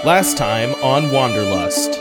Last time on Wanderlust.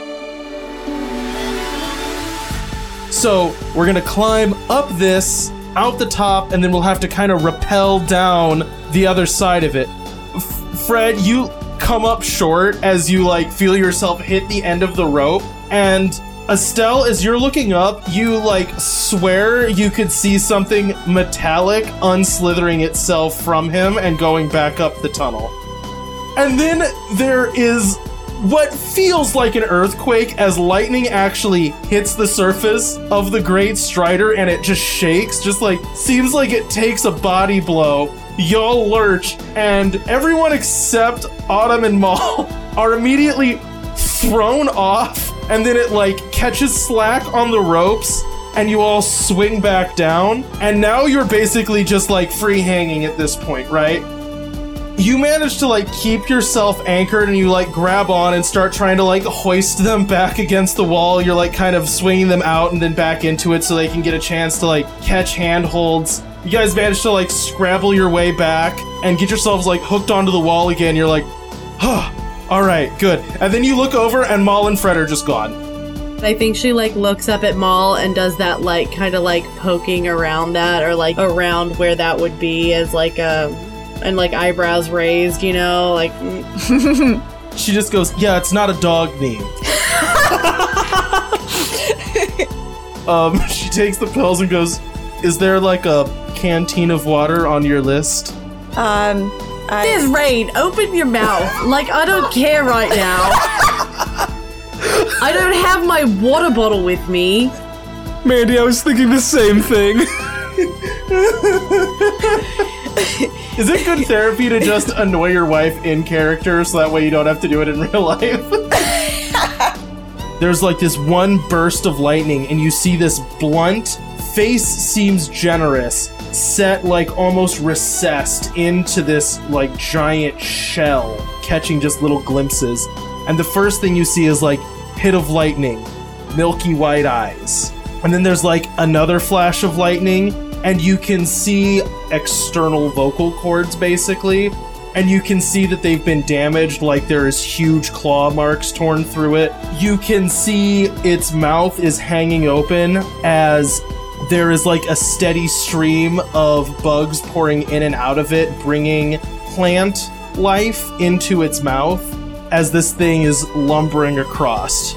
So, we're gonna climb up this, out the top, and then we'll have to kind of rappel down the other side of it. Fred, you come up short as you, feel yourself hit the end of the rope, and Estelle, as you're looking up, you, swear you could see something metallic unslithering itself from him and going back up the tunnel. And then there is what feels like an earthquake as lightning actually hits the surface of the Great Strider and it just shakes, seems like it takes a body blow. Y'all lurch, and everyone except Autumn and Maul are immediately thrown off, and then it catches slack on the ropes, and you all swing back down, and now you're basically just free hanging at this point, right? You manage to keep yourself anchored, and you grab on and start trying to hoist them back against the wall. You're kind of swinging them out and then back into it so they can get a chance to catch handholds. You guys manage to scrabble your way back and get yourselves hooked onto the wall again. You're all right, good. And then you look over and Maul and Fred are just gone. I think she looks up at Maul and does that kind of poking around that, or around where that would be as and eyebrows raised, She just goes, yeah, it's not a dog name. She takes the pills and goes, is there a canteen of water on your list? There's Rain, open your mouth. I don't care right now. I don't have my water bottle with me. Mandy, I was thinking the same thing. Is it good therapy to just annoy your wife in character so that way you don't have to do it in real life? There's this one burst of lightning and you see this blunt, face seems generous, set almost recessed into this giant shell, catching just little glimpses. And the first thing you see is hit of lightning, milky white eyes. And then there's another flash of lightning, and you can see external vocal cords basically, and you can see that they've been damaged, there is huge claw marks torn through it. You can see its mouth is hanging open as there is a steady stream of bugs pouring in and out of it, bringing plant life into its mouth as this thing is lumbering across.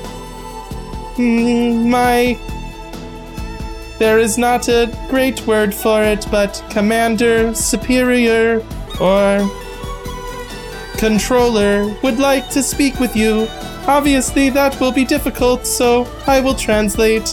There is not a great word for it, but commander, superior, or controller would like to speak with you. Obviously that will be difficult, so I will translate.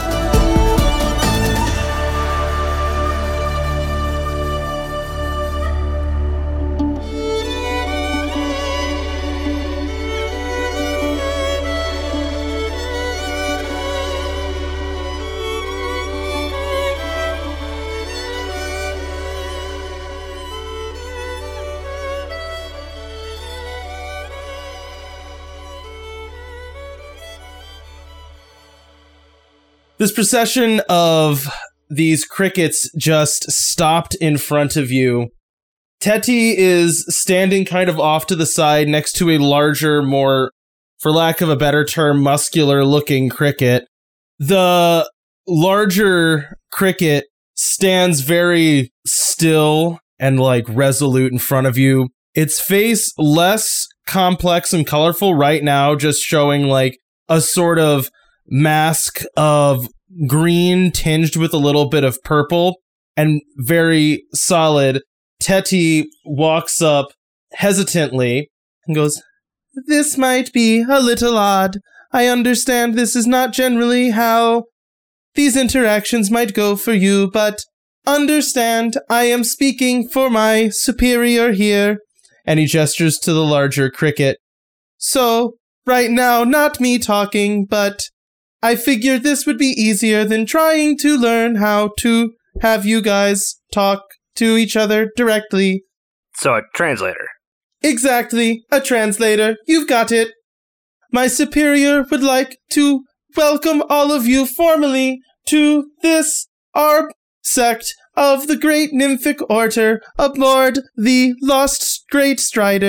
This procession of these crickets just stopped in front of you. Teti is standing kind of off to the side next to a larger, more, for lack of a better term, muscular-looking cricket. The larger cricket stands very still and, resolute in front of you. Its face less complex and colorful right now, just showing, a sort of mask of green tinged with a little bit of purple and very solid. Teti walks up hesitantly and goes, "This might be a little odd. I understand this is not generally how these interactions might go for you, but understand I am speaking for my superior here." And he gestures to the larger cricket. "So, right now, not me talking, but I figured this would be easier than trying to learn how to have you guys talk to each other directly." So a translator. Exactly, a translator. You've got it. My superior would like to welcome all of you formally to this, our sect of the Great Nymphic Order aboard the Lost Great Strider.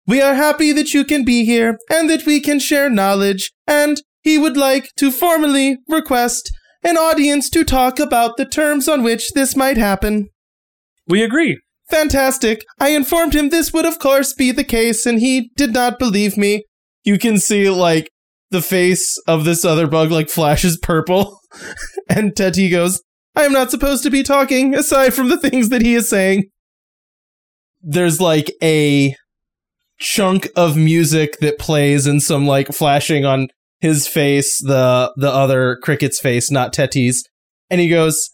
We are happy that you can be here and that we can share knowledge, and he would like to formally request an audience to talk about the terms on which this might happen. We agree. Fantastic. I informed him this would of course be the case, and he did not believe me. You can see, like, the face of this other bug, like, flashes purple. And Teti goes, I am not supposed to be talking, aside from the things that he is saying. There's, like, a chunk of music that plays and some, like, flashing on his face, the other cricket's face, not Teti's. And he goes,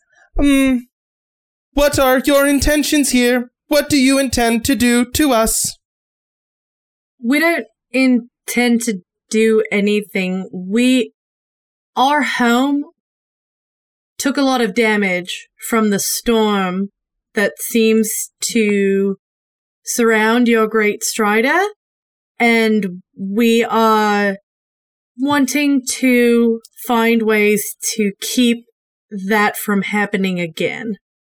what are your intentions here? What do you intend to do to us? We don't intend to do anything. Our home took a lot of damage from the storm that seems to surround your great strider, and we are wanting to find ways to keep that from happening again.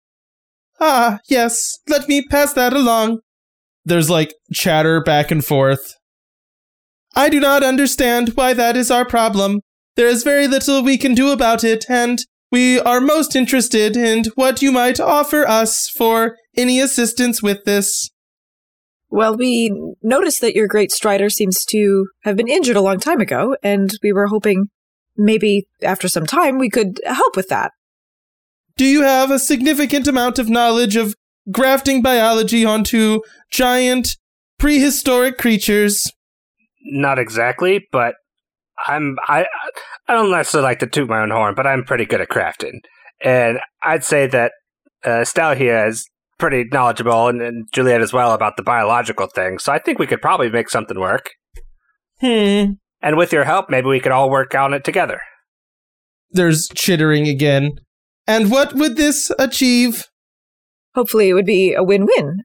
Ah, yes, let me pass that along. There's, like, chatter back and forth. I do not understand why that is our problem. There is very little we can do about it, and we are most interested in what you might offer us for any assistance with this. Well, we noticed that your great strider seems to have been injured a long time ago, and we were hoping maybe after some time we could help with that. Do you have a significant amount of knowledge of grafting biology onto giant, prehistoric creatures? Not exactly, but I don't necessarily like to toot my own horn, but I'm pretty good at crafting. And I'd say that Estelle here is pretty knowledgeable, and Juliet as well, about the biological thing, so I think we could probably make something work. And with your help, maybe we could all work on it together. There's chittering again. And what would this achieve? Hopefully it would be a win-win.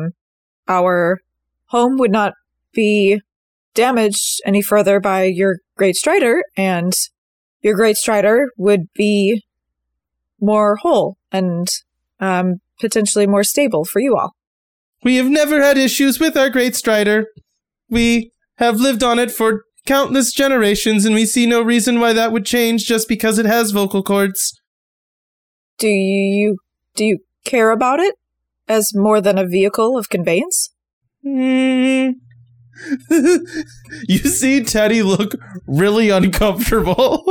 Our home would not be damaged any further by your great strider, and your great strider would be more whole and potentially more stable for you all. We have never had issues with our great strider. We have lived on it for countless generations, and we see no reason why that would change just because it has vocal cords. Do you care about it as more than a vehicle of conveyance? You see Teddy look really uncomfortable.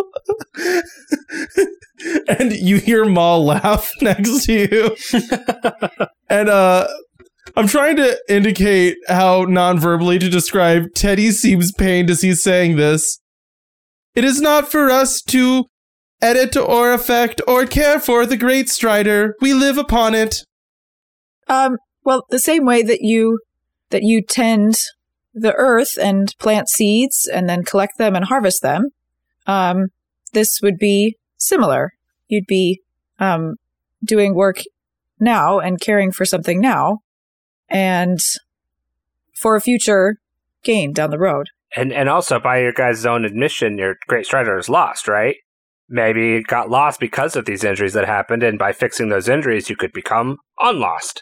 And you hear Maul laugh next to you. And I'm trying to indicate how non-verbally to describe Teddy seems pained as he's saying this. It is not for us to edit or affect or care for the great strider. We live upon it. Well, the same way that you tend the earth and plant seeds and then collect them and harvest them, this would be similar. You'd be doing work now and caring for something now and for a future gain down the road. And also, by your guys' own admission, your great strider is lost, right? Maybe it got lost because of these injuries that happened, and by fixing those injuries, you could become unlost.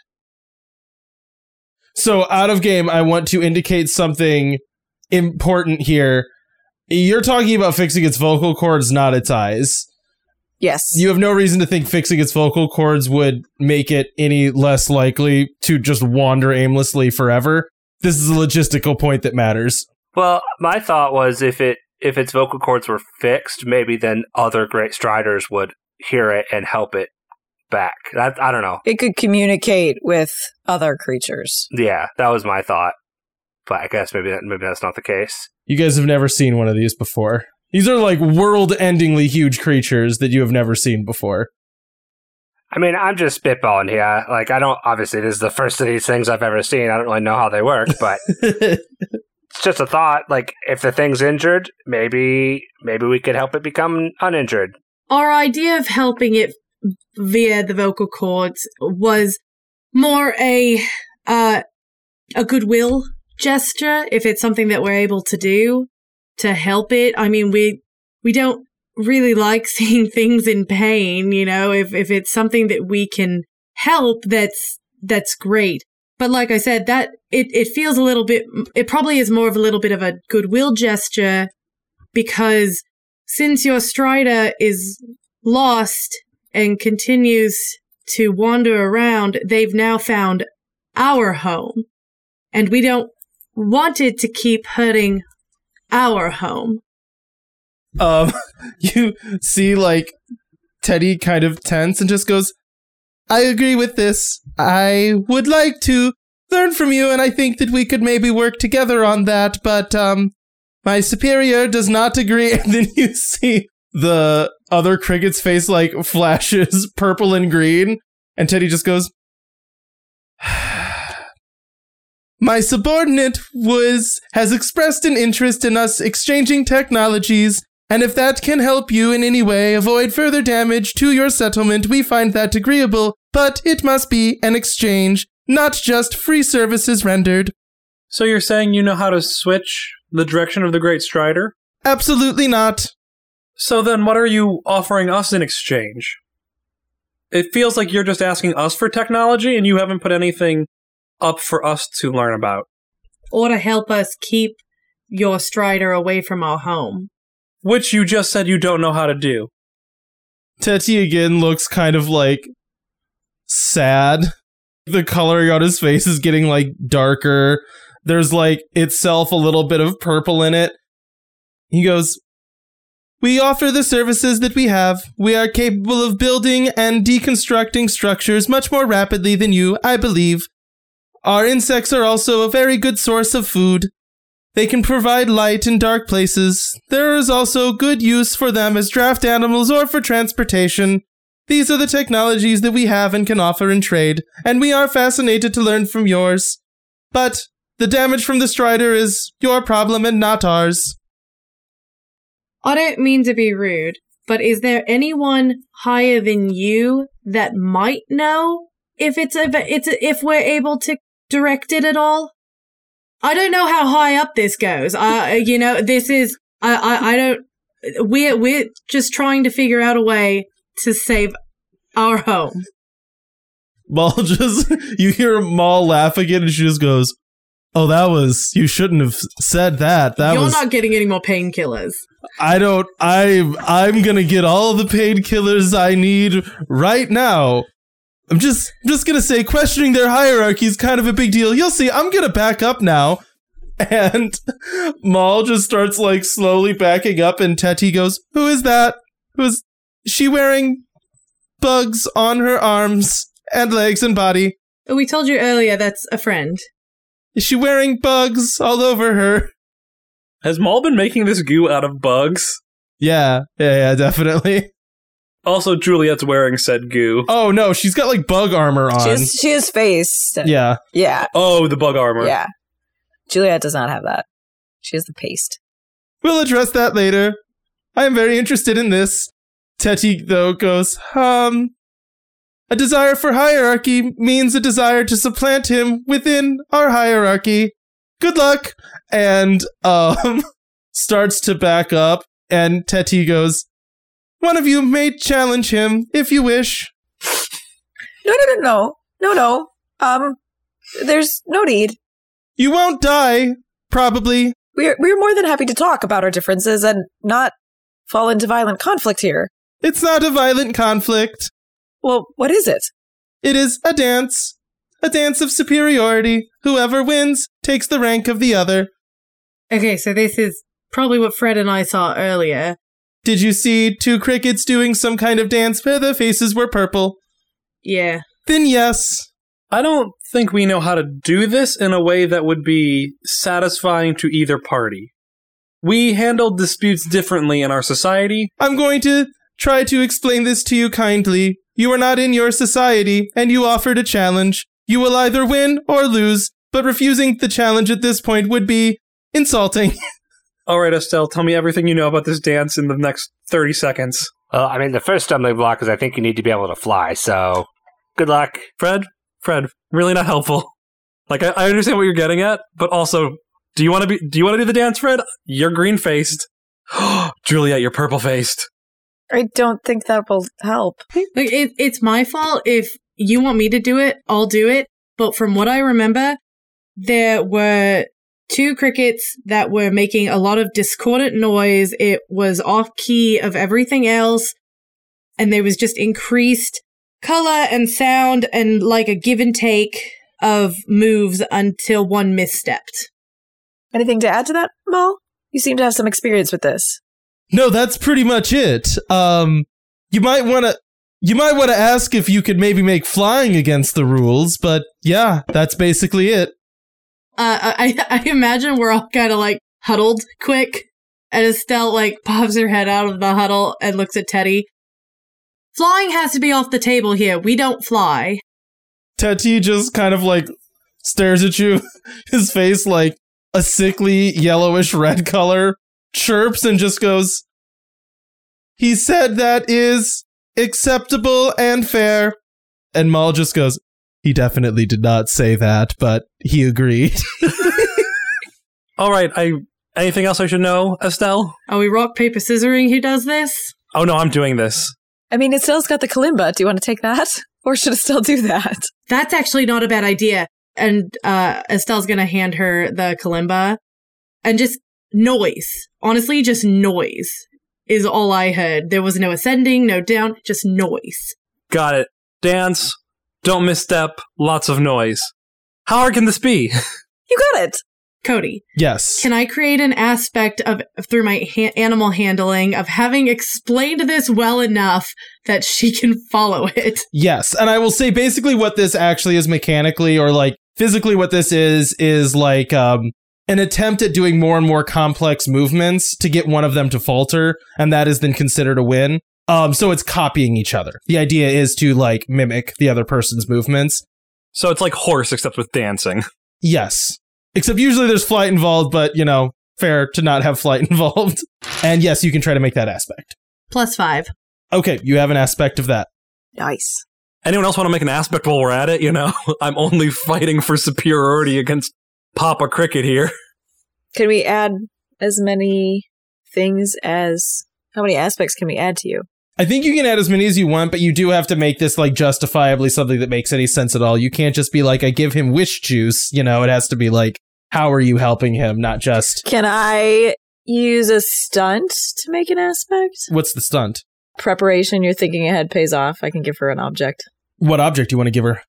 So, out of game, I want to indicate something important here. You're talking about fixing its vocal cords, not its eyes. Yes. You have no reason to think fixing its vocal cords would make it any less likely to just wander aimlessly forever. This is a logistical point that matters. Well, my thought was if its vocal cords were fixed, maybe then other great striders would hear it and help it back. I don't know. It could communicate with other creatures. Yeah, that was my thought. But I guess maybe that's not the case. You guys have never seen one of these before. These are like world-endingly huge creatures that you have never seen before. I mean, I'm just spitballing here. Like, obviously this is the first of these things I've ever seen. I don't really know how they work, but it's just a thought. Like, if the thing's injured, maybe we could help it become uninjured. Our idea of helping it via the vocal cords was more a goodwill gesture, if it's something that we're able to do to help it. I mean, we don't really like seeing things in pain, you know. If it's something that we can help, that's great. But like I said, that it feels a little bit, it probably is more of a little bit of a goodwill gesture, because since your Strider is lost and continues to wander around, they've now found our home. And we don't want it to keep hurting our home. You see, like, Teddy kind of tense and just goes, I agree with this. I would like to learn from you, and I think that we could maybe work together on that, but, my superior does not agree. And then you see the other cricket's face, like, flashes purple and green, and Teddy just goes, my subordinate has expressed an interest in us exchanging technologies, and if that can help you in any way avoid further damage to your settlement, we find that agreeable, but it must be an exchange, not just free services rendered. So you're saying you know how to switch the direction of the Great Strider? Absolutely not. So then what are you offering us in exchange? It feels like you're just asking us for technology and you haven't put anything up for us to learn about. Or to help us keep your Strider away from our home. Which you just said you don't know how to do. Teddy again looks kind of, like, sad. The coloring on his face is getting, like, darker. There's, like, itself a little bit of purple in it. He goes, we offer the services that we have. We are capable of building and deconstructing structures much more rapidly than you, I believe. Our insects are also a very good source of food. They can provide light in dark places. There is also good use for them as draft animals or for transportation. These are the technologies that we have and can offer in trade, and we are fascinated to learn from yours. But the damage from the Strider is your problem and not ours. I don't mean to be rude, but is there anyone higher than you that might know if we're able to direct it at all? I don't know how high up this goes. This is I don't. We're just trying to figure out a way to save our home. You hear Maul laugh again, and she just goes, "Oh, you shouldn't have said that. You're not getting any more painkillers." I'm gonna get all the painkillers I need right now. I'm just gonna say questioning their hierarchy is kind of a big deal. You'll see, I'm gonna back up now. And Maul just starts, like, slowly backing up, and Teddy goes, who is that? Who's she wearing bugs on her arms and legs and body? We told you earlier that's a friend. Is she wearing bugs all over her? Has Maul been making this goo out of bugs? Yeah, definitely. Also, Juliet's wearing said goo. Oh, no, she's got, like, bug armor on. She has face. Yeah. Yeah. Oh, the bug armor. Yeah. Juliet does not have that. She has the paste. We'll address that later. I am very interested in this. Teddy, though, goes, a desire for hierarchy means a desire to supplant him within our hierarchy. Good luck. And, starts to back up, and Teddy goes, one of you may challenge him, if you wish. No. There's no need. You won't die, probably. We're more than happy to talk about our differences and not fall into violent conflict here. It's not a violent conflict. Well, what is it? It is a dance. A dance of superiority. Whoever wins takes the rank of the other. Okay, so this is probably what Fred and I saw earlier. Did you see two crickets doing some kind of dance where their faces were purple? Yeah. Then yes. I don't think we know how to do this in a way that would be satisfying to either party. We handle disputes differently in our society. I'm going to try to explain this to you kindly. You are not in your society, and you offered a challenge. You will either win or lose, but refusing the challenge at this point would be insulting. All right, Estelle, tell me everything you know about this dance in the next 30 seconds. Well, I mean, the first stumbling block is I think you need to be able to fly, so good luck. Fred, really not helpful. Like, I understand what you're getting at, but also, do you want to do the dance, Fred? You're green-faced. Juliet, you're purple-faced. I don't think that will help. Like, it's my fault. If you want me to do it, I'll do it. but from what I remember, there were 2 crickets that were making a lot of discordant noise. It was off key of everything else, and there was just increased color and sound and like a give and take of moves until one misstepped. Anything to add to that, Mal? You seem to have some experience with this. No, that's pretty much it. You might want to ask if you could maybe make flying against the rules, but yeah, that's basically it. I imagine we're all kind of like huddled quick, and Estelle like pops her head out of the huddle and looks at Teddy. Flying has to be off the table here. We don't fly. Teddy just kind of like stares at you, his face like a sickly yellowish red color, chirps and just goes, "He said that is acceptable and fair." And Maul just goes, "He definitely did not say that, but he agreed." All right, anything else I should know, Estelle? Are we rock, paper, scissoring who does this? Oh no, I'm doing this. I mean, Estelle's got the kalimba. Do you want to take that? Or should Estelle do that? That's actually not a bad idea. And Estelle's going to hand her the kalimba. And just noise. Honestly, just noise is all I heard. There was no ascending, no down, just noise. Got it. Dance, don't misstep, lots of noise. How hard can this be? You got it. Cody. Yes. Can I create an aspect of, through my animal handling, of having explained this well enough that she can follow it? Yes. And I will say basically what this actually is mechanically or like physically what this is like an attempt at doing more and more complex movements to get one of them to falter. And that is then considered a win. So it's copying each other. The idea is to like mimic the other person's movements. So it's like horse except with dancing. Yes. Except usually there's flight involved, but, you know, fair to not have flight involved. And yes, you can try to make that aspect. +5. Okay, you have an aspect of that. Nice. Anyone else want to make an aspect while we're at it? You know, I'm only fighting for superiority against Papa Cricket here. Can we add as many things as... How many aspects can we add to you? I think you can add as many as you want, but you do have to make this like justifiably something that makes any sense at all. You can't just be like, I give him wish juice. You know, it has to be like, how are you helping him? Not just... Can I use a stunt to make an aspect? What's the stunt? Preparation, you're thinking ahead pays off. I can give her an object. What object do you want to give her?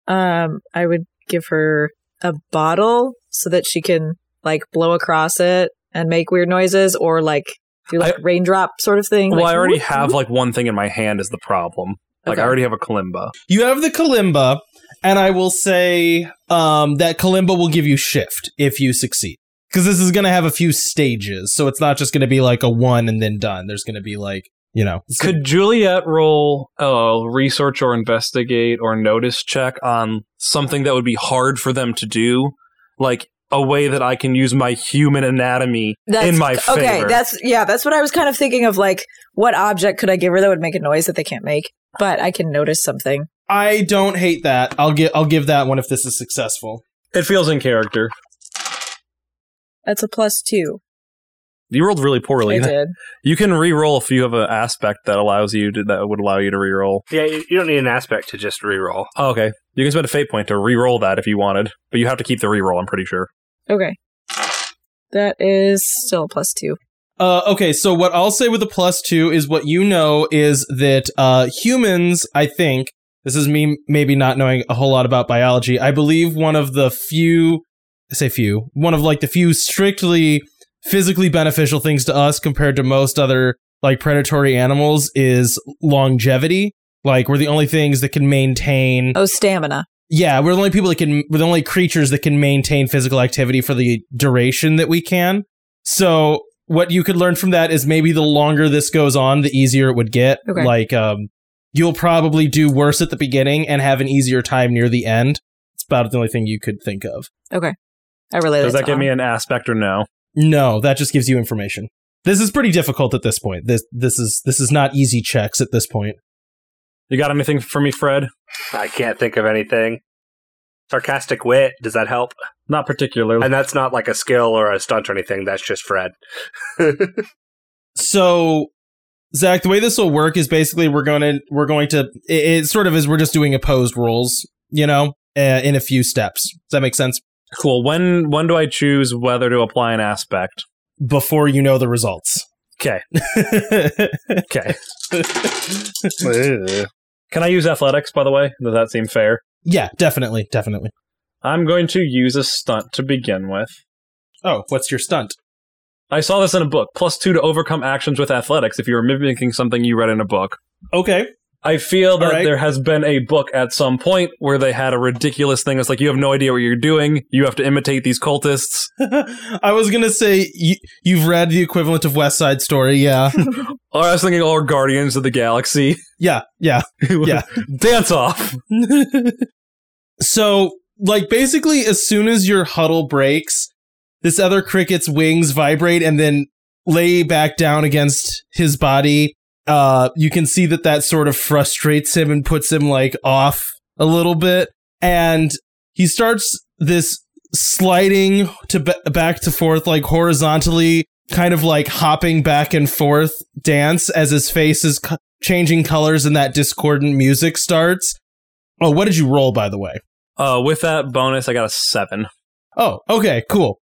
I would give her a bottle so that she can like blow across it and make weird noises, or like do like raindrop sort of thing. Well, like, I already have like one thing in my hand is the problem. Like, Okay. I already have a kalimba. You have the kalimba, and I will say that kalimba will give you shift if you succeed. Because this is going to have a few stages, so it's not just going to be like a one and then done. There's going to be like, you know. Could Juliet roll a research or investigate or notice check on something that would be hard for them to do? Like a way that I can use my human anatomy in my favor. Okay, that's what I was kind of thinking of, like, what object could I give her that would make a noise that they can't make? But I can notice something. I don't hate that. I'll give that one if this is successful. It feels in character. That's a +2. You rolled really poorly. I did. You can re-roll if you have an aspect that would allow you to re-roll. Yeah, you don't need an aspect to just reroll. Oh, okay. You can spend a fate point to re-roll that if you wanted, but you have to keep the re-roll, I'm pretty sure. Okay. That is still a +2. Okay, so what I'll say with the +2 is what you know is that humans, I think, this is me maybe not knowing a whole lot about biology, I believe one of the few strictly physically beneficial things to us compared to most other like predatory animals is longevity. Like, we're the only things that can maintain... Oh, stamina. Yeah, we're the only creatures that can maintain physical activity for the duration that we can. So what you could learn from that is maybe the longer this goes on, the easier it would get. Okay. Like, you'll probably do worse at the beginning and have an easier time near the end. It's about the only thing you could think of. Okay. I relate Does it that to give Om. me an aspect or no? No, that just gives you information. This is pretty difficult at this point. This is not easy checks at this point. You got anything for me, Fred? I can't think of anything. Sarcastic wit, does that help? Not particularly. And that's not like a skill or a stunt or anything, that's just Fred. So, Zach, the way this will work is basically we're going to it sort of is we're just doing opposed rolls, you know? in a few steps. Does that make sense? Cool. When do I choose whether to apply an aspect? Before you know the results. Okay. Okay. Can I use athletics, by the way? Does that seem fair? Yeah, definitely. I'm going to use a stunt to begin with. Oh, what's your stunt? I saw this in a book. +2 to overcome actions with athletics if you were mimicking something you read in a book. Okay. I feel that All right. there has been a book at some point where they had a ridiculous thing. It's like, you have no idea what you're doing. You have to imitate these cultists. I was going to say, you've read the equivalent of West Side Story, yeah. Or I was thinking, or Guardians of the Galaxy. Yeah. Dance off. So, like, basically, as soon as your huddle breaks, this other cricket's wings vibrate and then lay back down against his body. You can see that sort of frustrates him and puts him, like, off a little bit. And he starts this sliding to back to forth, like, horizontally, kind of like hopping back and forth dance as his face is changing colors and that discordant music starts. Oh, what did you roll, by the way? With that bonus, I got a 7. Oh, okay, cool.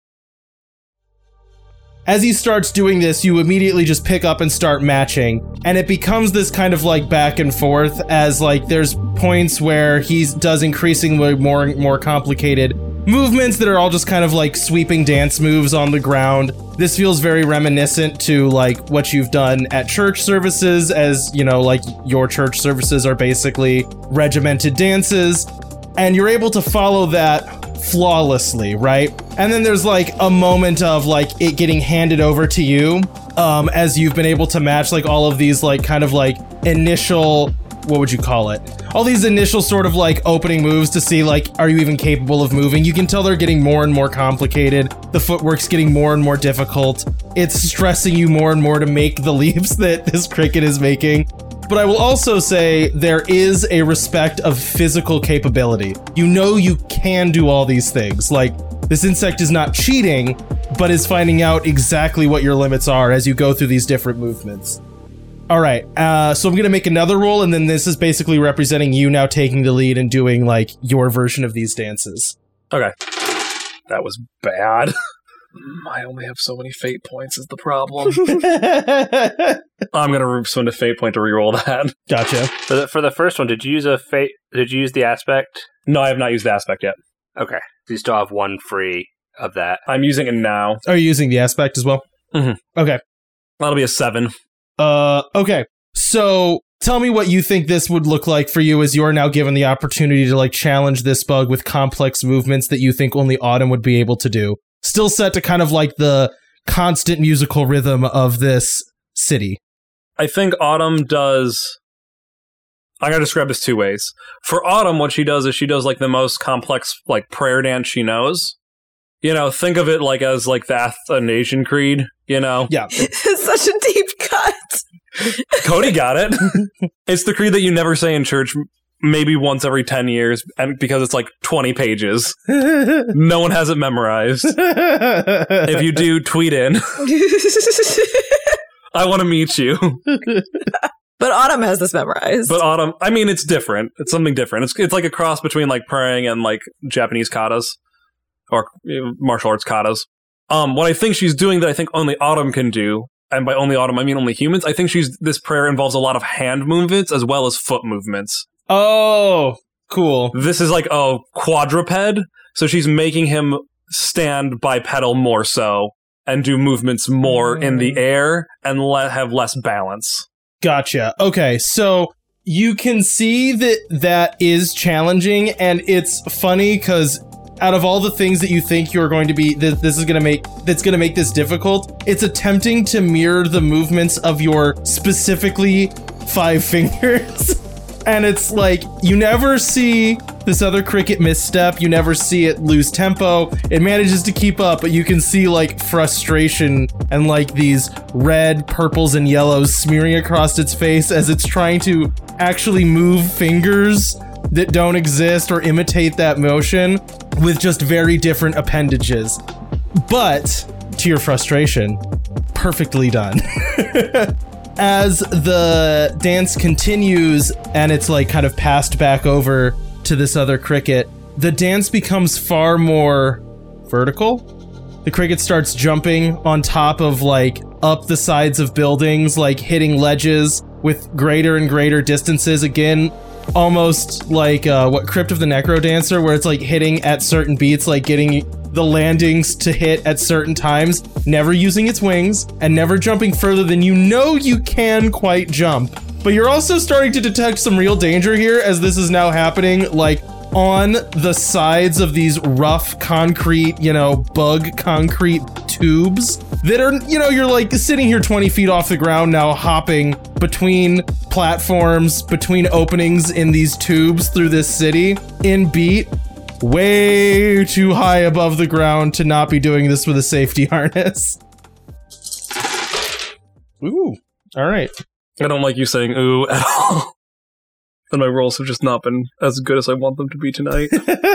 As he starts doing this, you immediately just pick up and start matching, and it becomes this kind of like back and forth as like there's points where he does increasingly more complicated movements that are all just kind of like sweeping dance moves on the ground. This feels very reminiscent to like what you've done at church services, as you know, like your church services are basically regimented dances, and you're able to follow that flawlessly, right? And then there's like a moment of like it getting handed over to you as you've been able to match like all of these like kind of like initial, what would you call it? All these initial sort of like opening moves to see like, are you even capable of moving? You can tell they're getting more and more complicated. The footwork's getting more and more difficult. It's stressing you more and more to make the leaps that this cricket is making. But I will also say there is a respect of physical capability. You know you can do all these things. Like, this insect is not cheating, but is finding out exactly what your limits are as you go through these different movements. All right, so I'm going to make another roll, and then this is basically representing you now taking the lead and doing, like, your version of these dances. Okay. That was bad. I only have so many fate points is the problem. I'm going to spend a fate point to reroll that. Gotcha. For the first one, did you use the aspect? No, I have not used the aspect yet. Okay. So you still have one free of that. I'm using it now. Are you using the aspect as well? Mm-hmm. Okay. That'll be a 7. Okay. So tell me what you think this would look like for you as you're now given the opportunity to like challenge this bug with complex movements that you think only Autumn would be able to do. Still set to kind of like the constant musical rhythm of this city. I think Autumn does... I'm going to describe this 2 ways. For Autumn, what she does is she does like the most complex like prayer dance she knows. You know, think of it like as like the Athanasian Creed, you know? Yeah. It's such a deep cut. Cody got it. It's the creed that you never say in church maybe once every 10 years and because it's like 20 pages. No one has it memorized. If you do, tweet in. I want to meet you. But Autumn has this memorized. But Autumn, I mean, it's different. It's something different. It's like a cross between like praying and like Japanese katas or martial arts katas. What I think she's doing that I think only Autumn can do, and by only Autumn I mean only humans, I think this prayer involves a lot of hand movements as well as foot movements. Oh, cool. This is like a quadruped, so she's making him stand bipedal more so and do movements more in the air and have less balance. Gotcha. Okay, so you can see that is challenging, and it's funny because out of all the things that you think you're going to be, that's going to make this difficult, it's attempting to mirror the movements of your specifically 5 fingers. And it's like, you never see this other cricket misstep, you never see it lose tempo, it manages to keep up, but you can see like frustration and like these red, purples, and yellows smearing across its face as it's trying to actually move fingers that don't exist or imitate that motion with just very different appendages. But, to your frustration, perfectly done. As the dance continues and it's like kind of passed back over to this other cricket, the dance becomes far more vertical. The cricket starts jumping on top of, like, up the sides of buildings, like hitting ledges with greater and greater distances. Again, almost like Crypt of the Necrodancer, where it's like hitting at certain beats, like getting the landings to hit at certain times, never using its wings and never jumping further than you can quite jump. But you're also starting to detect some real danger here, as this is now happening like on the sides of these rough concrete, bug concrete tubes that are, you're like sitting here 20 feet off the ground now, hopping between platforms, between openings in these tubes through this city in beat, way too high above the ground to not be doing this with a safety harness. Ooh, all right. I don't like you saying ooh at all. And my rolls have just not been as good as I want them to be tonight.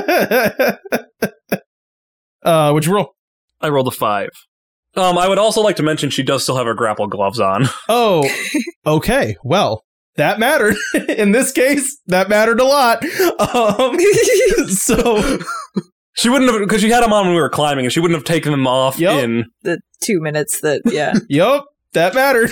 What'd you roll? I rolled a 5. I would also like to mention she does still have her grapple gloves on. Oh, okay. Well, that mattered. In this case, that mattered a lot. So she wouldn't have, because she had them on when we were climbing, and she wouldn't have taken them off in the 2 minutes that, yeah. Yep, that mattered.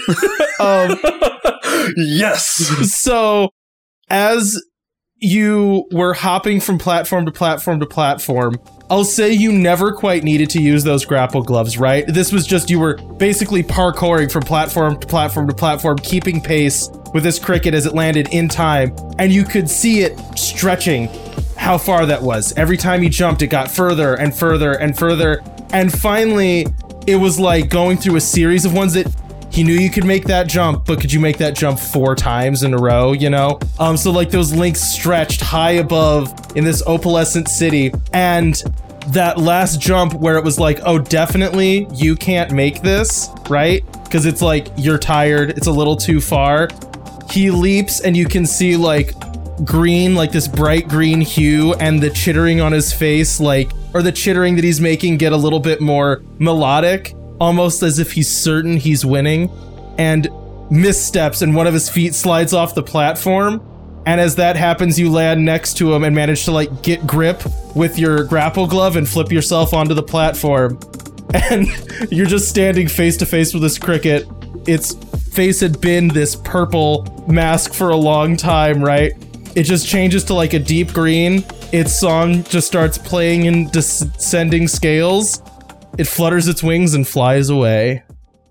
Yes. So as you were hopping from platform to platform to platform, I'll say you never quite needed to use those grapple gloves, right? This was just, you were basically parkouring from platform to platform to platform, keeping pace with this cricket as it landed in time, and you could see it stretching how far that was. Every time you jumped, it got further and further and further, and finally, it was like going through a series of ones that he knew you could make that jump, but could you make that jump 4 times in a row, So like those links stretched high above in this opalescent city, and that last jump where it was like, oh, definitely you can't make this, right? Because it's like, you're tired, it's a little too far. He leaps and you can see like green, like this bright green hue, and the chittering on his face, like, or the chittering that he's making get a little bit more melodic, almost as if he's certain he's winning, and missteps and one of his feet slides off the platform. And as that happens, you land next to him and manage to like get grip with your grapple glove and flip yourself onto the platform. And you're just standing face to face with this cricket. Its face had been this purple mask for a long time, right? It just changes to like a deep green. Its song just starts playing in descending scales. It flutters its wings and flies away.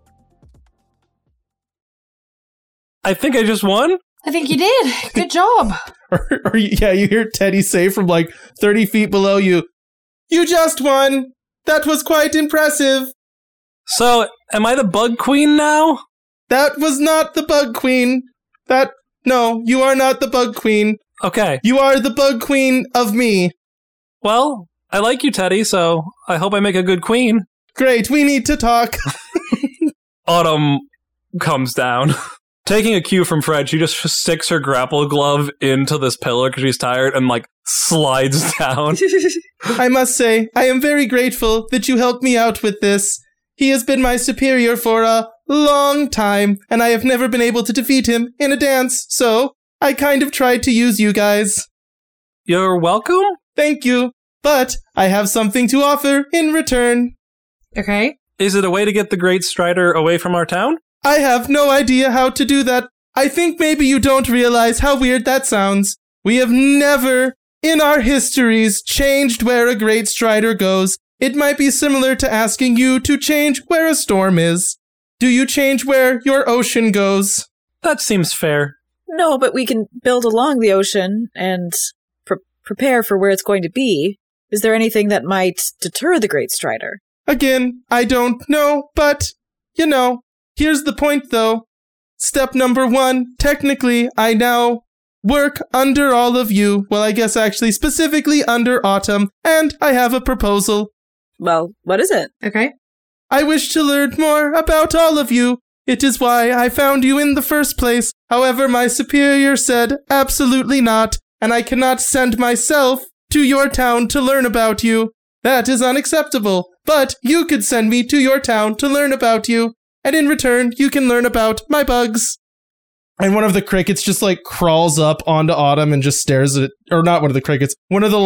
I think I just won. I think you did. Good job. You hear Teddy say from like 30 feet below you, "You just won. That was quite impressive." So, am I the bug queen now? That was not the bug queen. No, you are not the bug queen. Okay. You are the bug queen of me. Well, I like you, Teddy, so I hope I make a good queen. Great, we need to talk. Autumn comes down. Taking a cue from Fred, she just sticks her grapple glove into this pillar because she's tired and, like, slides down. I must say, I am very grateful that you helped me out with this. He has been my superior for a long time, and I have never been able to defeat him in a dance, so I kind of tried to use you guys. You're welcome? Thank you, but I have something to offer in return. Okay. Is it a way to get the Great Strider away from our town? I have no idea how to do that. I think maybe you don't realize how weird that sounds. We have never, in our histories, changed where a Great Strider goes. It might be similar to asking you to change where a storm is. Do you change where your ocean goes? That seems fair. No, but we can build along the ocean and prepare for where it's going to be. Is there anything that might deter the Great Strider? Again, I don't know, but, here's the point, though. Step number 1, technically, I now work under all of you. Well, I guess actually specifically under Autumn, and I have a proposal. Well, what is it? Okay. I wish to learn more about all of you. It is why I found you in the first place. However, my superior said absolutely not, and I cannot send myself to your town to learn about you. That is unacceptable. But you could send me to your town to learn about you, and in return, you can learn about my bugs. And one of the crickets just, like, crawls up onto Autumn and just stares at it. Or not one of the crickets. One of the, like,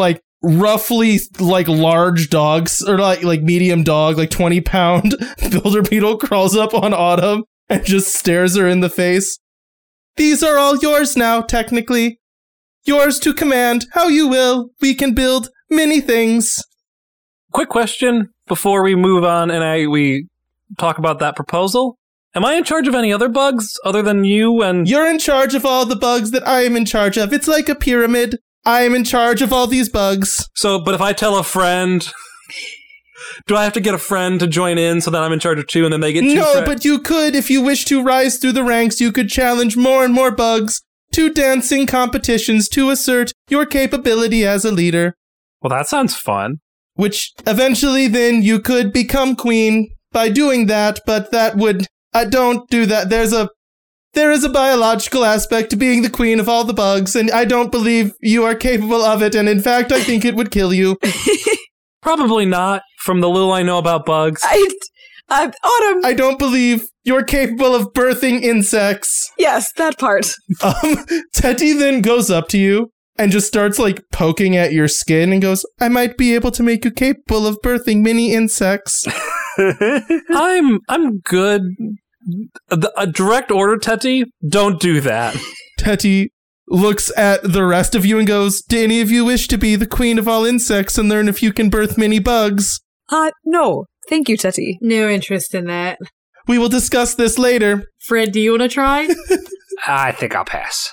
roughly like large dogs or like medium dog, like 20-pound builder beetle crawls up on Autumn and just stares her in the face. These are all yours now, technically. Yours to command how you will. We can build many things. Quick question before we move on and we talk about that proposal. Am I in charge of any other bugs other than you and... You're in charge of all the bugs that I am in charge of. It's like a pyramid. I am in charge of all these bugs. So, but if I tell a friend... Do I have to get a friend to join in so that I'm in charge of 2 and then they get 2 No, friends? but you could, if you wish to rise through the ranks, you could challenge more and more bugs to dancing competitions to assert your capability as a leader. Well, that sounds fun. Which eventually then you could become queen by doing that, but that would... don't do that. There is a biological aspect to being the queen of all the bugs, and I don't believe you are capable of it, and in fact, I think it would kill you. Probably not, from the little I know about bugs. Autumn. I don't believe you're capable of birthing insects. Yes, that part. Teddy then goes up to you and just starts like poking at your skin and goes, I might be able to make you capable of birthing mini insects. I'm good. A direct order, Teddy, don't do that. Teddy looks at the rest of you and goes, do any of you wish to be the queen of all insects and learn if you can birth mini bugs? No. Thank you, Teddy. No interest in that. We will discuss this later. Fred, do you want to try? I think I'll pass.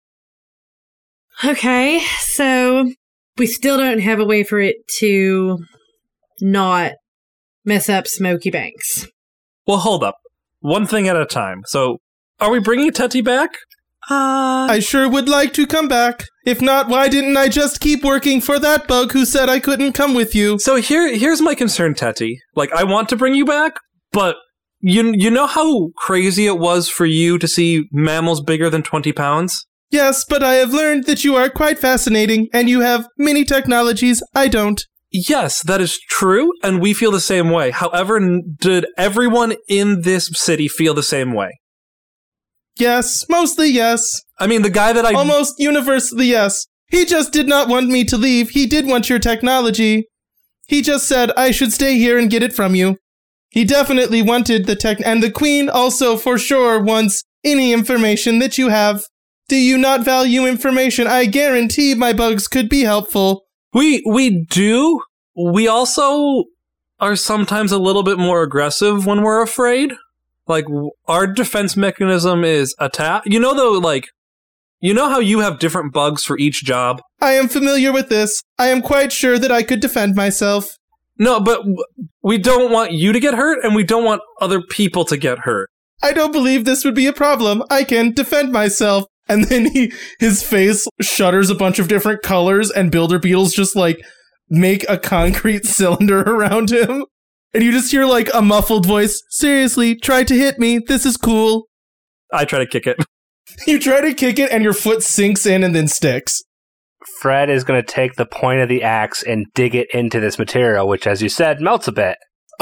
Okay, so we still don't have a way for it to not mess up Smoky Banks. Well, hold up. One thing at a time. So, are we bringing Teddy back? I sure would like to come back. If not, why didn't I just keep working for that bug who said I couldn't come with you? So here's my concern, Teddy. Like, I want to bring you back, but you know how crazy it was for you to see mammals bigger than 20 pounds? Yes, but I have learned that you are quite fascinating, and you have many technologies I don't. Yes, that is true, and we feel the same way. However, did everyone in this city feel the same way? Yes, mostly yes. I mean, the guy that Almost universally yes. He just did not want me to leave. He did want your technology. He just said I should stay here and get it from you. He definitely wanted the tech, and the queen also for sure wants any information that you have. Do you not value information? I guarantee my bugs could be helpful. We do. We also are sometimes a little bit more aggressive when we're afraid. Like, our defense mechanism is attack. You know, though, like, you know how you have different bugs for each job? I am familiar with this. I am quite sure that I could defend myself. No, but we don't want you to get hurt, and we don't want other people to get hurt. I don't believe this would be a problem. I can defend myself. And then his face shudders a bunch of different colors, and builder beetles just, like, make a concrete cylinder around him. And you just hear, like, a muffled voice, seriously, try to hit me. This is cool. I try to kick it. You try to kick it, and your foot sinks in and then sticks. Fred is going to take the point of the axe and dig it into this material, which, as you said, melts a bit.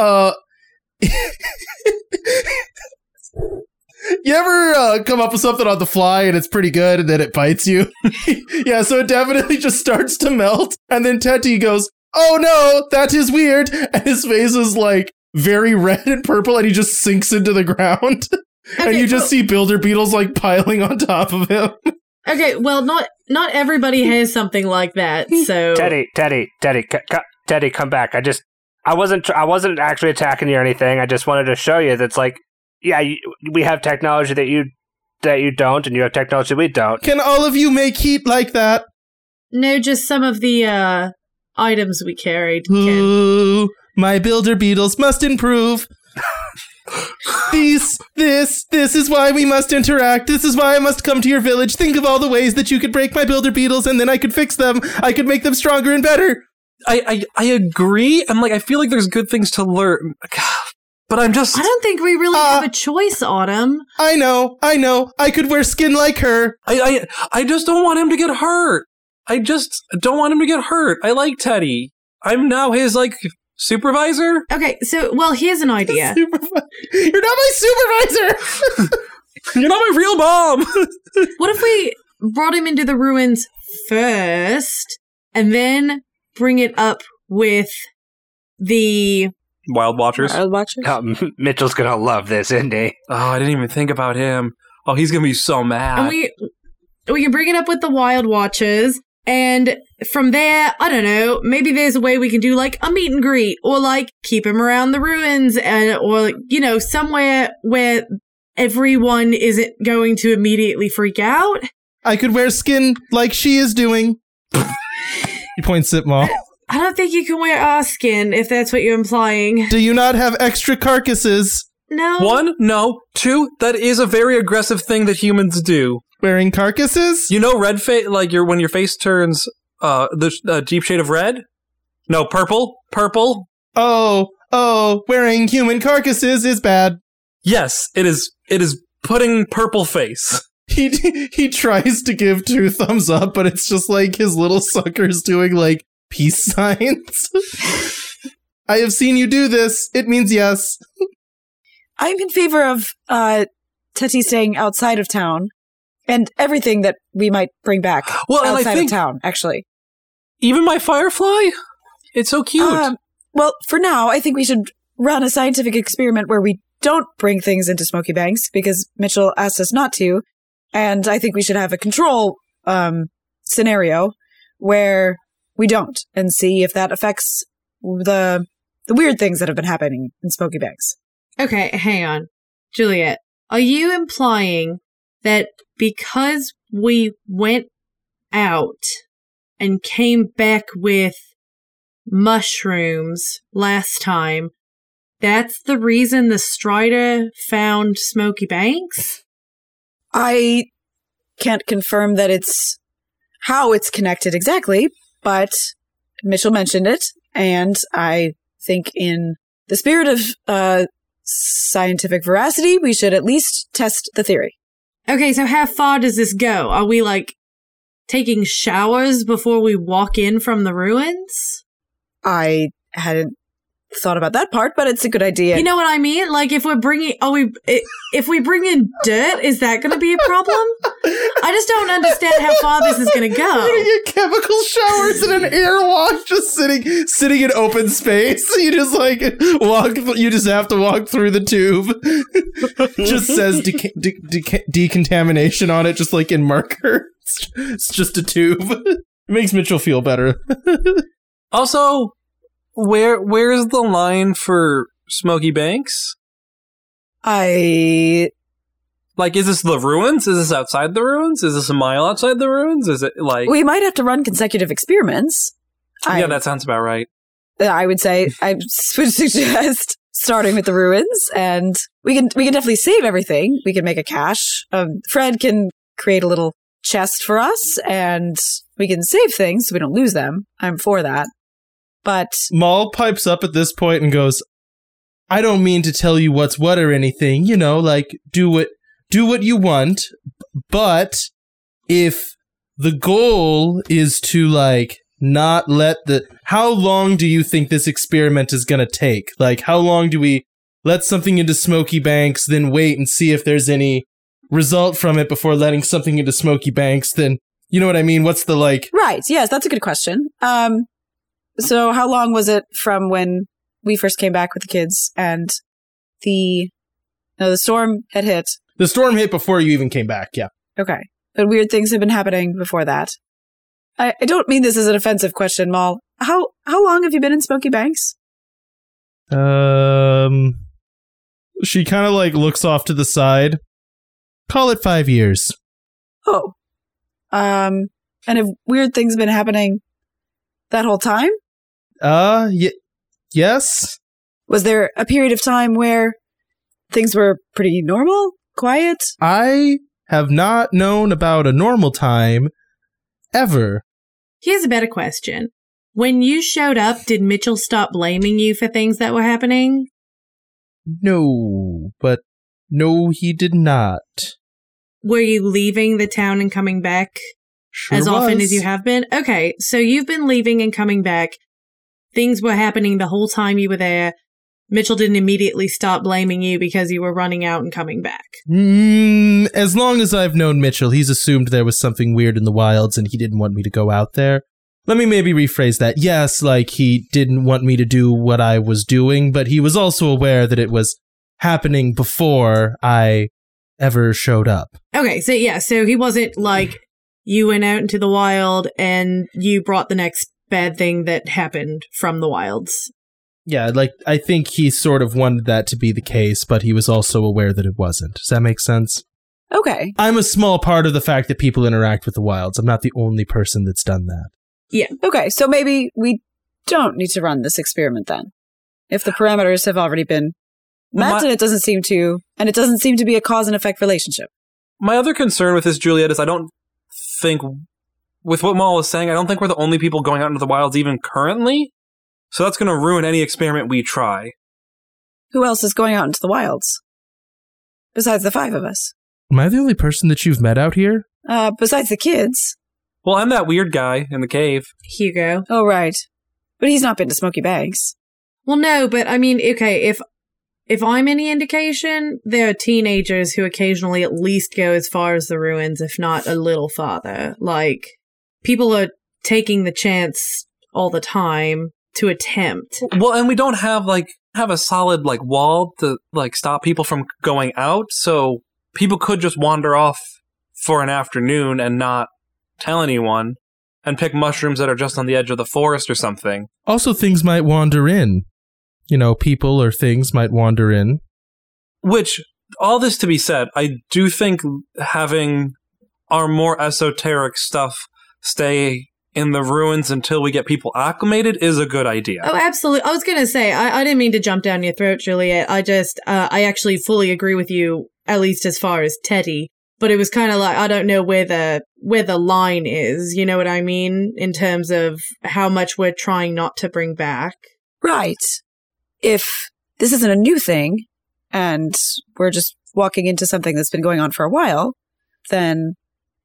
You ever come up with something on the fly and it's pretty good and then it bites you? Yeah, so it definitely just starts to melt. And then Teddy goes, oh no, that is weird. And his face is like very red and purple and he just sinks into the ground. Okay, and you just see builder beetles like piling on top of him. Okay, well, not everybody has something like that, so... Teddy, come back. I wasn't actually attacking you or anything. I just wanted to show you that's like, yeah, we have technology that you don't, and you have technology we don't. Can all of you make heat like that? No, just some of the items we carried. Ooh, my builder beetles must improve. This is why we must interact. This is why I must come to your village. Think of all the ways that you could break my builder beetles, and then I could fix them. I could make them stronger and better. I agree, and like I feel like there's good things to learn. But I don't think we really have a choice, Autumn. I know. I could wear skin like her. I just don't want him to get hurt. I just don't want him to get hurt. I like Teddy. I'm now his, like, supervisor. Okay, so, well, here's an idea. You're not my supervisor! You're not my real mom! What if we brought him into the ruins first, and then bring it up with the Wild Watchers. Mitchell's gonna love this, isn't he? Oh, I didn't even think about him. Oh, he's gonna be so mad. and we can bring it up with the Wild Watchers, and from there, I don't know, maybe there's a way we can do like a meet and greet, or like keep him around the ruins, or somewhere where everyone isn't going to immediately freak out. I could wear skin like she is doing. He points at Maul. I don't think you can wear our skin if that's what you're implying. Do you not have extra carcasses? No. 1, no. 2, that is a very aggressive thing that humans do. Wearing carcasses? You know, red face, like when your face turns the deep shade of red. No, purple. Oh, wearing human carcasses is bad. Yes, it is. It is putting purple face. He tries to give 2 thumbs up, but it's just like his little sucker's doing like peace signs. I have seen you do this. It means yes. I'm in favor of Teti staying outside of town and everything that we might bring back outside of town, actually. Even my firefly? It's so cute. Well, for now, I think we should run a scientific experiment where we don't bring things into Smoky Banks because Mitchell asked us not to. And I think we should have a control scenario where we don't and see if that affects the weird things that have been happening in Smoky Banks. Okay, hang on. Juliet, are you implying that because we went out and came back with mushrooms last time, that's the reason the Strider found Smoky Banks? I can't confirm that it's how it's connected exactly, but Mitchell mentioned it, and I think in the spirit of scientific veracity, we should at least test the theory. Okay, so how far does this go? Are we, like, taking showers before we walk in from the ruins? I hadn't thought about that part, but it's a good idea. You know what I mean? Like, if we bring in dirt, is that going to be a problem? I just don't understand how far this is going to go. We're gonna get chemical showers and an air wash just sitting in open space. You just like you just have to walk through the tube. Just says decontamination on it, just like in marker. It's just a tube. It makes Mitchell feel better. Also, where's the line for Smoky Banks? I Like, is this the ruins? Is this outside the ruins? Is this a mile outside the ruins? Is it like... We might have to run consecutive experiments. Yeah, that sounds about right. I would say I would suggest starting with the ruins, and we can definitely save everything. We can make a cache. Fred can create a little chest for us, and we can save things so we don't lose them. I'm for that. But Maul pipes up at this point and goes, I don't mean to tell you what's what or anything, you know, like, do what you want, but if the goal is to, like, not let how long do you think this experiment is gonna take? Like, how long do we let something into Smoky Banks, then wait and see if there's any result from it before letting something into Smoky Banks? Then, you know what I mean? What's the, like... Right, yes, that's a good question. So how long was it from when we first came back with the kids and the storm had hit? The storm hit before you even came back, yeah. Okay. But weird things have been happening before that. I don't mean this as an offensive question, Maul. How long have you been in Smoky Banks? She kind of, like, looks off to the side. Call it 5 years. Oh. And have weird things been happening that whole time? Yes. Was there a period of time where things were pretty normal? Quiet? I have not known about a normal time ever. Here's a better question. When you showed up, did Mitchell stop blaming you for things that were happening? No, he did not. Were you leaving the town and coming back as often as you have been? Okay, so you've been leaving and coming back. Things were happening the whole time you were there. Mitchell didn't immediately stop blaming you because you were running out and coming back. As long as I've known Mitchell, he's assumed there was something weird in the wilds and he didn't want me to go out there. Let me maybe rephrase that. Yes, like, he didn't want me to do what I was doing, but he was also aware that it was happening before I ever showed up. Okay, so yeah, so he wasn't like, you went out into the wild and you brought the next bad thing that happened from the wilds. Yeah, like, I think he sort of wanted that to be the case, but he was also aware that it wasn't. Does that make sense? Okay. I'm a small part of the fact that people interact with the wilds. I'm not the only person that's done that. Yeah. Okay, so maybe we don't need to run this experiment then. If the parameters have already been met and it doesn't seem to be a cause and effect relationship. My other concern with this, Juliet, is I don't think, with what Maul was saying, I don't think we're the only people going out into the wilds even currently. So that's going to ruin any experiment we try. Who else is going out into the wilds? Besides the 5 of us. Am I the only person that you've met out here? Besides the kids. Well, I'm that weird guy in the cave. Hugo. Oh, right. But he's not been to Smoky Banks. Well, no, but I mean, okay, if I'm any indication, there are teenagers who occasionally at least go as far as the ruins, if not a little farther. Like, people are taking the chance all the time to attempt. Well, and we don't have a solid wall to stop people from going out, so people could just wander off for an afternoon and not tell anyone and pick mushrooms that are just on the edge of the forest or something. Also, things might wander in. You know, people or things might wander in. Which, all this to be said, I do think having our more esoteric stuff stay in the ruins until we get people acclimated is a good idea. Oh, absolutely. I was going to say, I didn't mean to jump down your throat, Juliet. I actually fully agree with you, at least as far as Teddy. But it was kind of like, I don't know where the line is, you know what I mean? In terms of how much we're trying not to bring back. Right. If this isn't a new thing, and we're just walking into something that's been going on for a while, then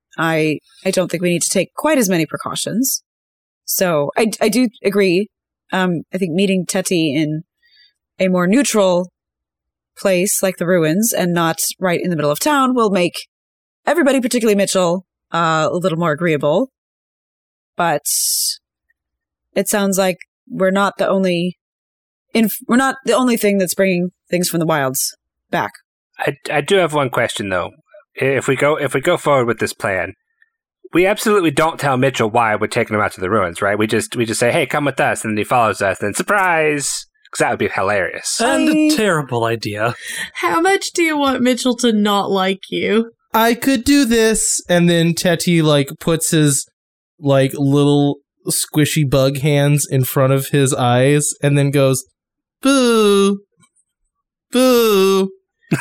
I don't think we need to take quite as many precautions. So I do agree. I think meeting Teti in a more neutral place like the ruins and not right in the middle of town will make everybody, particularly Mitchell, a little more agreeable. But it sounds like we're not the only thing that's bringing things from the wilds back. I do have one question though. If we go forward with this plan, we absolutely don't tell Mitchell why we're taking him out to the ruins, right? We just say, "Hey, come with us," and then he follows us. Then surprise, because that would be hilarious. And a terrible idea. How much do you want Mitchell to not like you? I could do this, and then Teti puts his little squishy bug hands in front of his eyes, and then goes, "Boo, boo."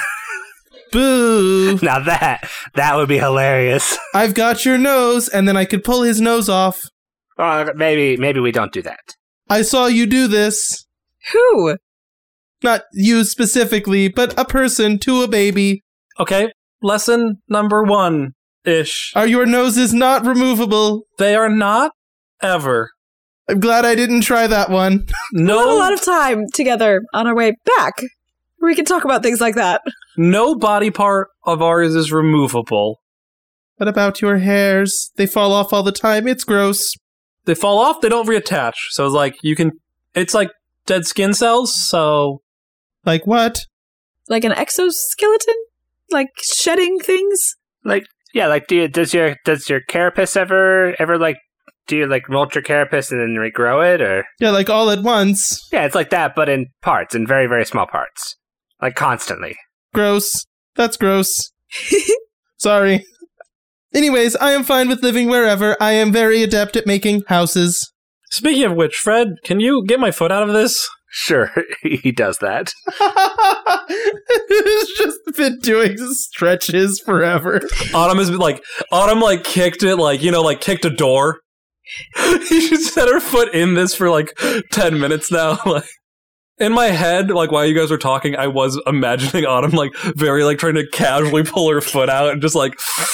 Boo. Now that would be hilarious. I've got your nose, and then I could pull his nose off. Maybe we don't do that. I saw you do this. Who? Not you specifically, but a person to a baby. Okay, lesson number 1-ish. Are your noses not removable? They are not, ever. I'm glad I didn't try that one. We have a lot of time together on our way back. We can talk about things like that. No body part of ours is removable. What about your hairs? They fall off all the time. It's gross. They fall off, they don't reattach. So it's like dead skin cells, so... Like what? Like an exoskeleton? Like shedding things? Does your carapace ever do you molt your carapace and then regrow it, or? Yeah, all at once. Yeah, it's like that, but in parts, in very, very small parts. Constantly. Gross. That's gross. Sorry. Anyways, I am fine with living wherever. I am very adept at making houses. Speaking of which, Fred, can you get my foot out of this? Sure, he does that. He's just been doing stretches forever. Autumn kicked it, kicked a door. She just had her foot in this for 10 minutes now. In my head, while you guys were talking, I was imagining Autumn very trying to casually pull her foot out and just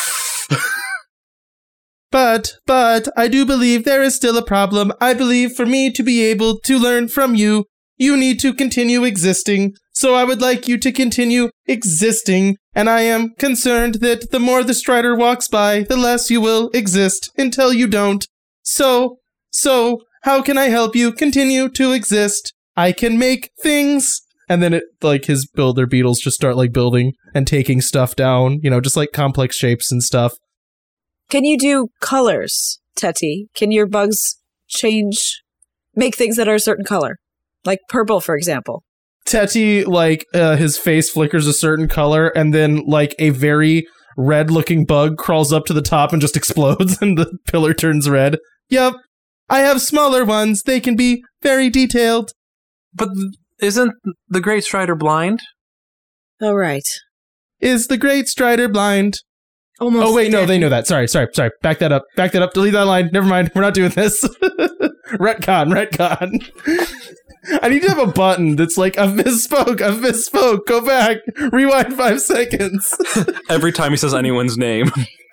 But I do believe there is still a problem. I believe for me to be able to learn from you, you need to continue existing. So I would like you to continue existing, and I am concerned that the more the Strider walks by, the less you will exist until you don't. So So, how can I help you continue to exist? I can make things. And then his builder beetles just start building and taking stuff down, just complex shapes and stuff. Can you do colors, Teti? Can your bugs make things that are a certain color? Like purple, for example. Teti, his face flickers a certain color, and then, a very red-looking bug crawls up to the top and just explodes, and the pillar turns red. Yep, I have smaller ones. They can be very detailed. But isn't the Great Strider blind? Oh, right. Is the Great Strider blind? Almost. Oh, wait, no, they know that. Sorry. Back that up. Delete that line. Never mind. We're not doing this. Retcon. I need to have a button that's I've misspoke. Go back. Rewind 5 seconds. Every time he says anyone's name.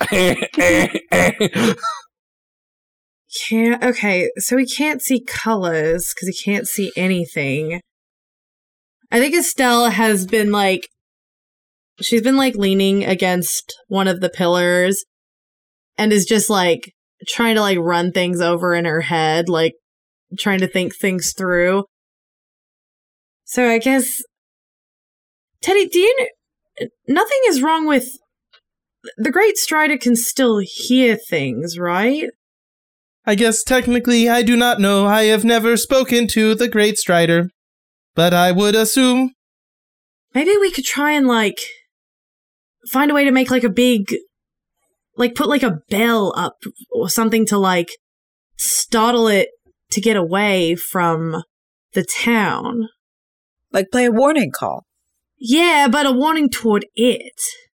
Yeah, okay, so he can't see colors because he can't see anything. I think Estelle has been she's been leaning against one of the pillars and is just trying to run things over in her head, trying to think things through. So I guess, Teddy, nothing is wrong with, the Great Strider can still hear things, right? I guess technically I do not know. I have never spoken to the Great Strider, but I would assume. Maybe we could try and find a way to make a big, put a bell up or something to startle it to get away from the town. Play a warning call. Yeah, but a warning toward it.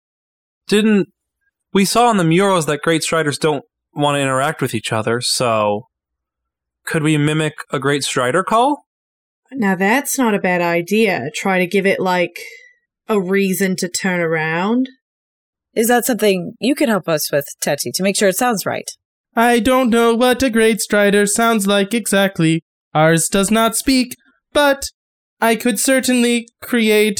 We saw on the murals that Great Striders don't want to interact with each other, so could we mimic a Great Strider call? Now that's not a bad idea. Try to give it a reason to turn around. Is that something you can help us with, Teti, to make sure it sounds right? I don't know what a Great Strider sounds like exactly. Ours does not speak, but I could certainly create.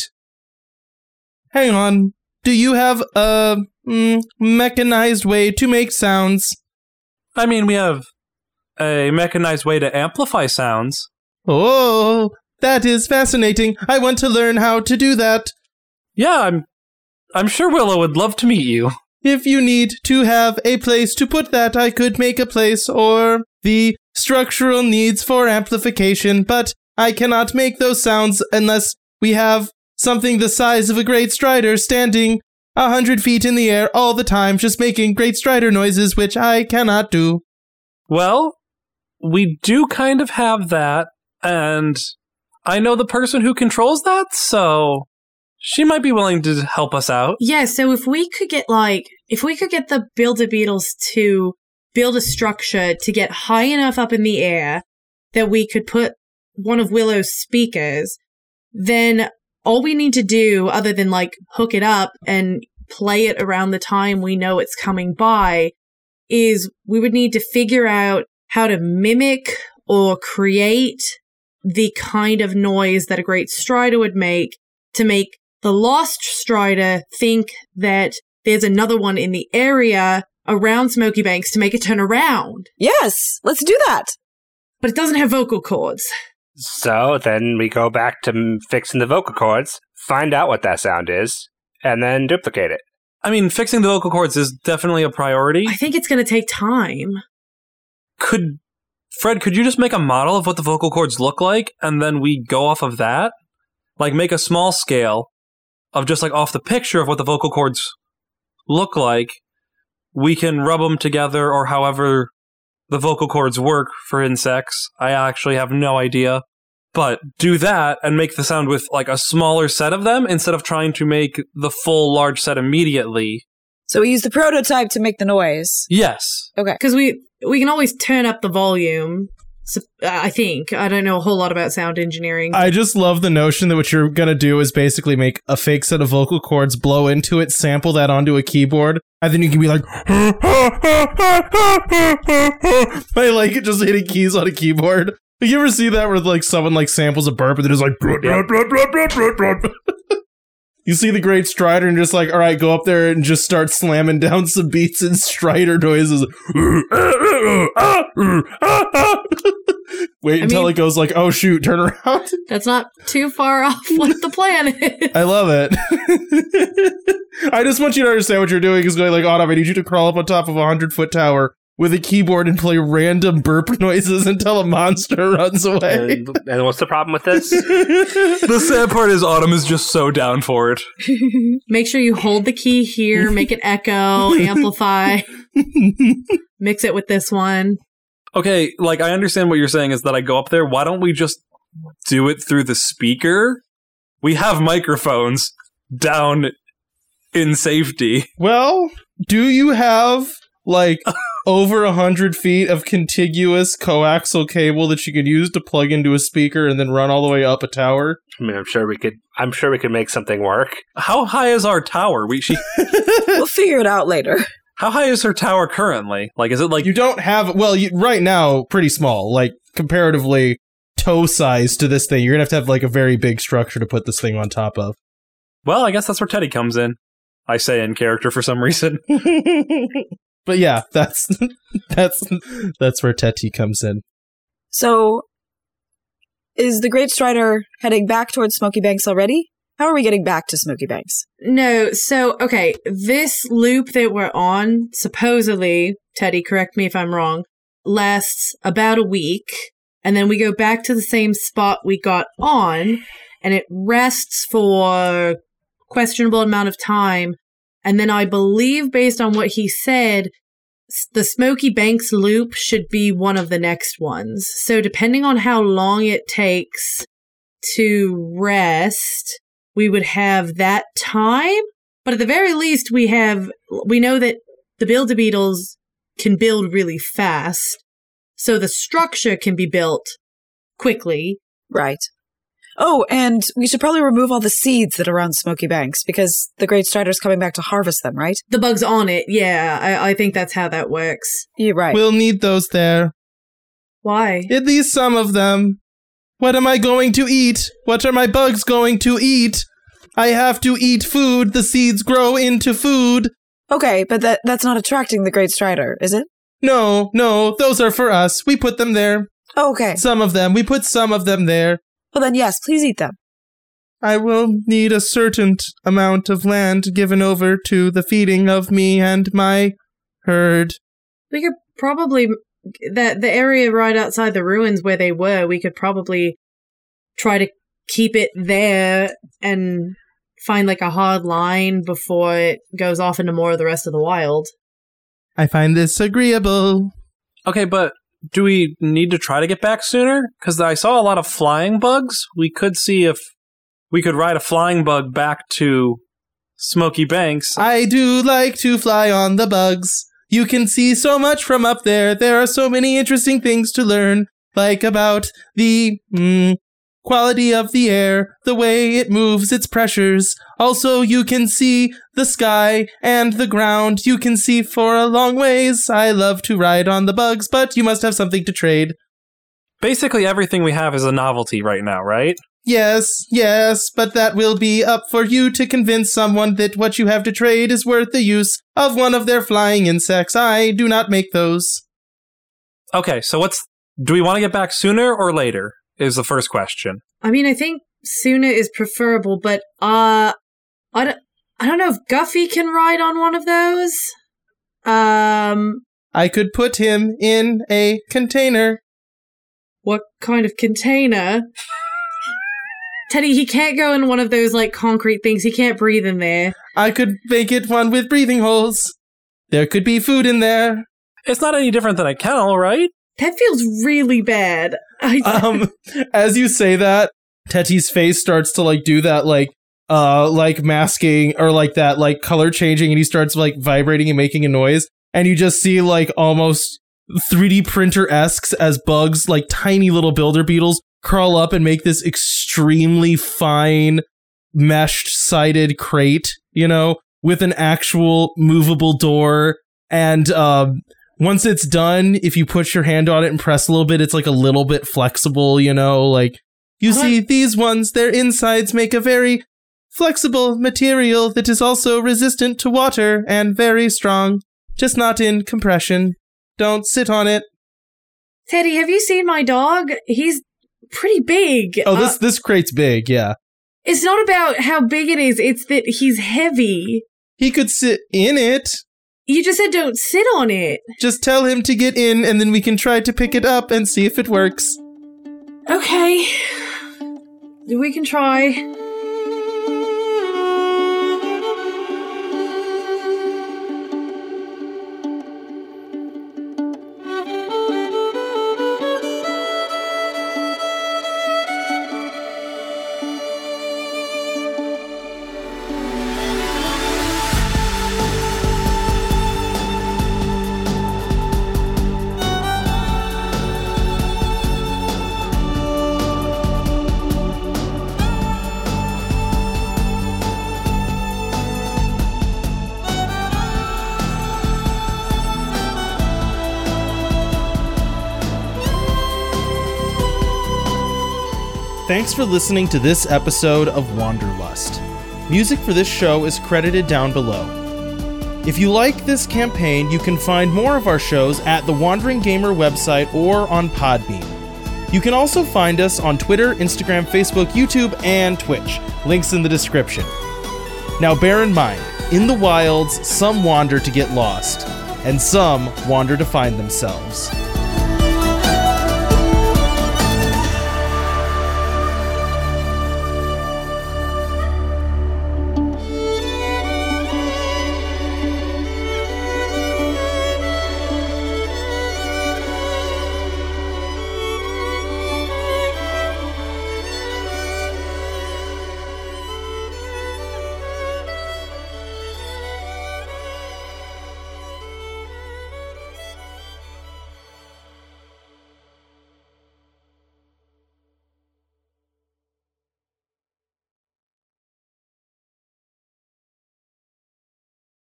Hang on. Do you have a mechanized way to make sounds? I mean, we have a mechanized way to amplify sounds. Oh, that is fascinating. I want to learn how to do that. Yeah, I'm sure Willow would love to meet you. If you need to have a place to put that, I could make a place or the structural needs for amplification, but I cannot make those sounds unless we have something the size of a Great Strider standing 100 feet in the air all the time, just making Great Strider noises, which I cannot do. Well, we do kind of have that, and I know the person who controls that, so she might be willing to help us out. Yeah, so if we could get the Builder Beetles to build a structure to get high enough up in the air that we could put one of Willow's speakers, then all we need to do, other than hook it up and play it around the time we know it's coming by, is we would need to figure out how to mimic or create the kind of noise that a Great Strider would make to make the Lost Strider think that there's another one in the area around Smoky Banks to make it turn around. Yes, let's do that. But it doesn't have vocal cords. So then we go back to fixing the vocal cords, find out what that sound is, and then duplicate it. I mean, fixing the vocal cords is definitely a priority. I think it's going to take time. Fred, could you just make a model of what the vocal cords look like, and then we go off of that? Make a small scale of just off the picture of what the vocal cords look like. We can rub them together, or however the vocal cords work for insects. I actually have no idea. But do that and make the sound with a smaller set of them instead of trying to make the full large set immediately. So we use the prototype to make the noise. Yes. Okay. Because we can always turn up the volume, so, I think. I don't know a whole lot about sound engineering. I just love the notion that what you're going to do is basically make a fake set of vocal cords, blow into it, sample that onto a keyboard, and then you can be by just hitting keys on a keyboard. You ever see that where someone samples a burp and they're just You see the Great Strider and just like, all right, go up there and just start slamming down some beats and Strider noises. Wait until it goes like, oh shoot, turn around. That's not too far off what the plan is. I love it. I just want you to understand what you're doing is going like, Autumn, I need you to crawl up on top of a 100-foot tower with a keyboard and play random burp noises until a monster runs away. And what's the problem with this? The sad part is Autumn is just so down for it. Make sure you hold the key here, make it echo, amplify, mix it with this one. Okay, like, I understand what you're saying is that I go up there. Why don't we just do it through the speaker? We have microphones down in safety. Well, do you have, like, over 100 feet of contiguous coaxial cable that you could use to plug into a speaker and then run all the way up a tower? I mean, I'm sure we could make something work. How high is our tower? We'll figure it out later. How high is her tower currently? Like, is it like... You don't have... Well, right now, pretty small. Like, comparatively toe size to this thing. You're going to have like, a very big structure to put this thing on top of. Well, I guess that's where Teddy comes in. I say in character for some reason. But yeah, that's where Teddy comes in. So, is the Great Strider heading back towards Smoky Banks already? How are we getting back to Smoky Banks? No, so, okay, this loop that we're on, supposedly, Teddy, correct me if I'm wrong, lasts about a week, and then we go back to the same spot we got on, and it rests for questionable amount of time, and then I believe, based on what he said, the Smoky Banks loop should be one of the next ones. So depending on how long it takes to rest, we would have that time. But at the very least, we know that the Build-A-Beetles can build really fast. So the structure can be built quickly. Right. Oh, and we should probably remove all the seeds that are around Smoky Banks, because the Great Strider's coming back to harvest them, right? The bugs on it, yeah. I think that's how that works. You're right. We'll need those there. Why? At least some of them. What am I going to eat? What are my bugs going to eat? I have to eat food. The seeds grow into food. Okay, but that's not attracting the Great Strider, is it? No, those are for us. We put them there. Okay. Some of them. We put some of them there. Well then, yes, please eat them. I will need a certain amount of land given over to the feeding of me and my herd. We could probably... the area right outside the ruins where they were, we could probably try to keep it there and find like a hard line before it goes off into more of the rest of the wild. I find this agreeable. Okay, but do we need to try to get back sooner? Because I saw a lot of flying bugs. We could see if we could ride a flying bug back to Smoky Banks. I do like to fly on the bugs. You can see so much from up there. There are so many interesting things to learn, like about the quality of the air, the way it moves, its pressures. Also, you can see the sky and the ground. You can see for a long ways. I love to ride on the bugs, but you must have something to trade. Basically, everything we have is a novelty right now, right? Yes, but that will be up for you to convince someone that what you have to trade is worth the use of one of their flying insects. I do not make those. Okay, so do we want to get back sooner or later, is the first question. I mean, I think sooner is preferable, but I don't know if Guffy can ride on one of those. I could put him in a container. What kind of container? Teddy, he can't go in one of those, like, concrete things. He can't breathe in there. I could make it one with breathing holes. There could be food in there. It's not any different than a kennel, right? That feels really bad. As you say that, Teti's face starts to, like, do that, like masking, or, like, that, like, color changing, and he starts, like, vibrating and making a noise. And you just see, like, almost 3D printer-esques as bugs, like, tiny little builder beetles, curl up and make this extremely fine meshed-sided crate, you know, with an actual movable door. And once it's done, if you put your hand on it and press a little bit, it's like a little bit flexible, you know, like you see these ones, their insides make a very flexible material that is also resistant to water and very strong, just not in compression. Don't sit on it. Teddy, have you seen my dog? He's pretty big. Oh, this crate's big, yeah. It's not about how big it is, it's that he's heavy. He could sit in it. You just said don't sit on it. Just tell him to get in, and then we can try to pick it up and see if it works. Okay. We can try. Thanks for listening to this episode of Wanderlust. Music for this show is credited down below. If you like this campaign, you can find more of our shows at the Wandering Gamer website or on Podbean. You can also find us on Twitter, Instagram, Facebook, YouTube, and Twitch. Links in the description. Now bear in mind, in the wilds, some wander to get lost, and some wander to find themselves.